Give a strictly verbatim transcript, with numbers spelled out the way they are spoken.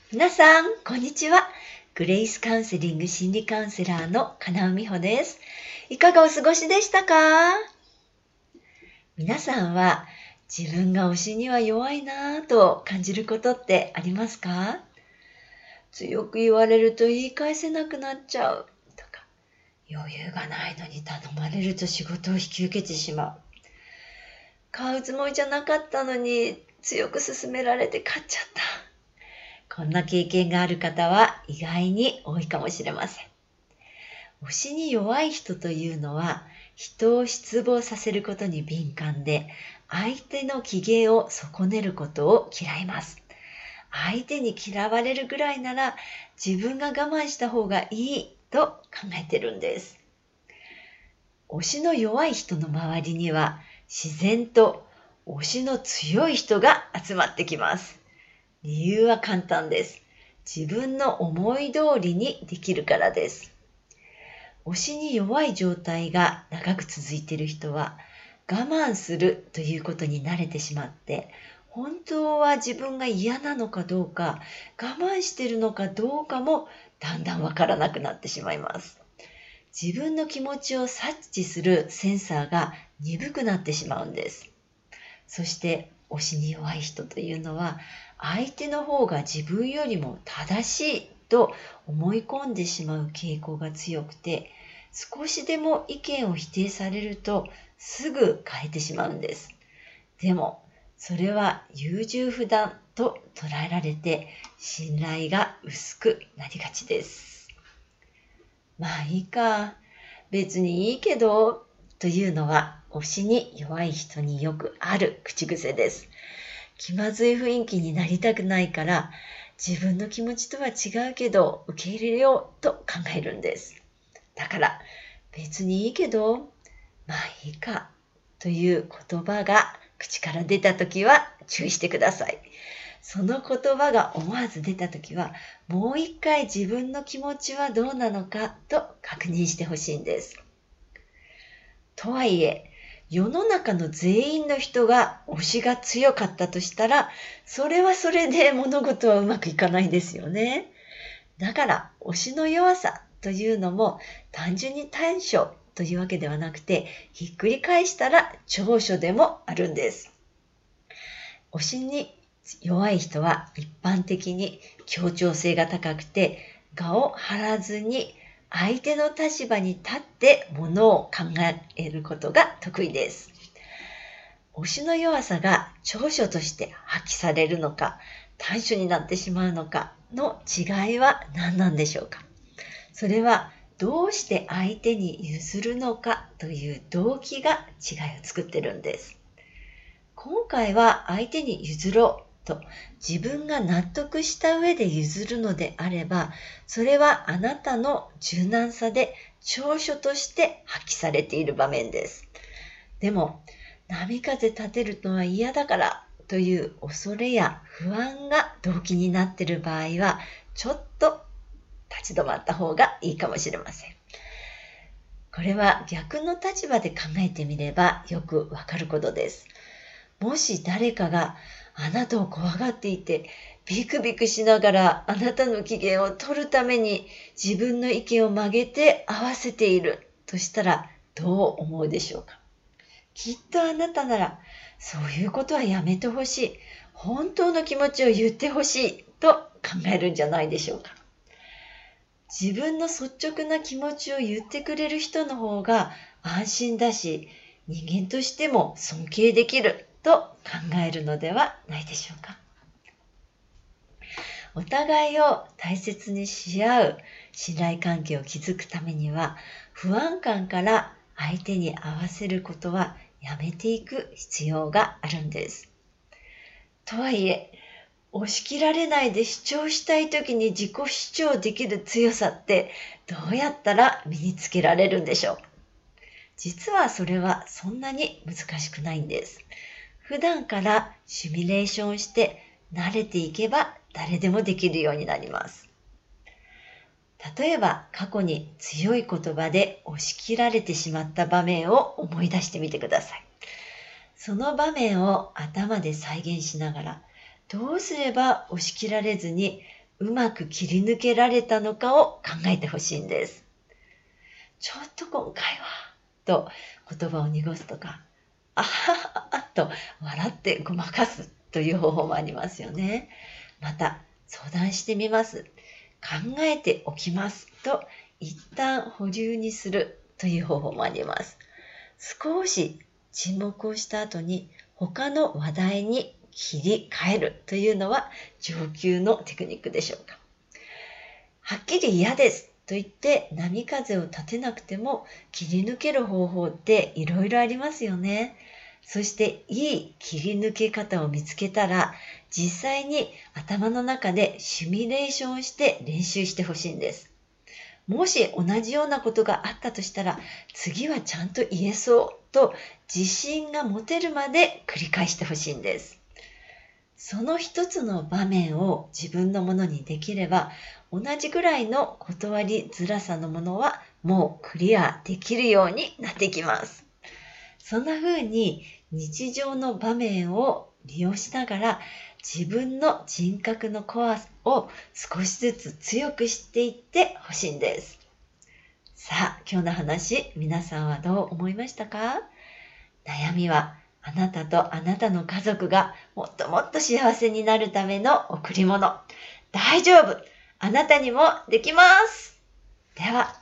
皆さん、こんにちは。グレイスカウンセリング心理カウンセラーの金尾美穂です。いかがお過ごしでしたか？皆さんは自分が推しには弱いなぁと感じることってありますか？強く言われると言い返せなくなっちゃうとか、余裕がないのに頼まれると仕事を引き受けてしまう。買うつもりじゃなかったのに強く勧められて買っちゃった。こんな経験がある方は意外に多いかもしれません。推しに弱い人というのは、人を失望させることに敏感で、相手の機嫌を損ねることを嫌います。相手に嫌われるぐらいなら、自分が我慢した方がいいと考えてるんです。推しの弱い人の周りには、自然と推しの強い人が集まってきます。理由は簡単です。自分の思い通りにできるからです。推しに弱い状態が長く続いている人は、我慢するということに慣れてしまって、本当は自分が嫌なのかどうか、我慢しているのかどうかもだんだんわからなくなってしまいます。自分の気持ちを察知するセンサーが鈍くなってしまうんです。そして推しに弱い人というのは、相手の方が自分よりも正しいと思い込んでしまう傾向が強くて、少しでも意見を否定されるとすぐ変えてしまうんです。でもそれは優柔不断と捉えられて、信頼が薄くなりがちです。まあいいか、別にいいけどというのは、推しに弱い人によくある口癖です。気まずい雰囲気になりたくないから、自分の気持ちとは違うけど受け入れようと考えるんです。だから別にいいけど、まあいいかという言葉が口から出たときは注意してください。その言葉が思わず出たときは、もう一回自分の気持ちはどうなのかと確認してほしいんです。とはいえ、世の中の全員の人が推しが強かったとしたら、それはそれで物事はうまくいかないですよね。だから推しの弱さというのも単純に短所というわけではなくて、ひっくり返したら長所でもあるんです。推しに弱い人は一般的に協調性が高くて、我を張らずに相手の立場に立ってものを考えることが得意です。推しの弱さが長所として発揮されるのか、短所になってしまうのかの違いは何なんでしょうか。それはどうして相手に譲るのかという動機が違いを作ってるんです。今回は相手に譲ろうと自分が納得した上で譲るのであれば、それはあなたの柔軟さで長所として発揮されている場面です。でも、波風立てるのは嫌だからという恐れや不安が動機になっている場合は、ちょっと立ち止まった方がいいかもしれません。これは逆の立場で考えてみればよくわかることです。もし誰かがあなたを怖がっていて、ビクビクしながらあなたの機嫌を取るために自分の意見を曲げて合わせているとしたら、どう思うでしょうか。きっとあなたなら、そういうことはやめてほしい。本当の気持ちを言ってほしいと考えるんじゃないでしょうか。自分の率直な気持ちを言ってくれる人の方が安心だし、人間としても尊敬できると考えるのではないでしょうか。お互いを大切にし合う信頼関係を築くためには、不安感から相手に合わせることはやめていく必要があるんです。とはいえ、押し切られないで主張したいときに自己主張できる強さってどうやったら身につけられるんでしょう。実はそれはそんなに難しくないんです。普段からシミュレーションして慣れていけば誰でもできるようになります。例えば過去に強い言葉で押し切られてしまった場面を思い出してみてください。その場面を頭で再現しながら、どうすれば押し切られずにうまく切り抜けられたのかを考えてほしいんです。ちょっと今回は、と言葉を濁すとか、あはははと笑ってごまかすという方法もありますよね。また、相談してみます。考えておきますと一旦保留にするという方法もあります。少し沈黙をした後に他の話題に切り替えるというのは上級のテクニックでしょうか。はっきり嫌ですと言って波風を立てなくても切り抜ける方法っていろいろありますよね。そしていい切り抜け方を見つけたら実際に頭の中でシミュレーションをして練習してほしいんです。もし同じようなことがあったとしたら次はちゃんと言えそうと自信が持てるまで繰り返してほしいんです。その一つの場面を自分のものにできれば同じぐらいの断りづらさのものはもうクリアできるようになってきます。そんな風に日常の場面を利用しながら自分の人格のコアを少しずつ強くしていってほしいんです。さあ、今日の話、皆さんはどう思いましたか？悩みはあなたとあなたの家族がもっともっと幸せになるための贈り物。大丈夫！あなたにもできます！では、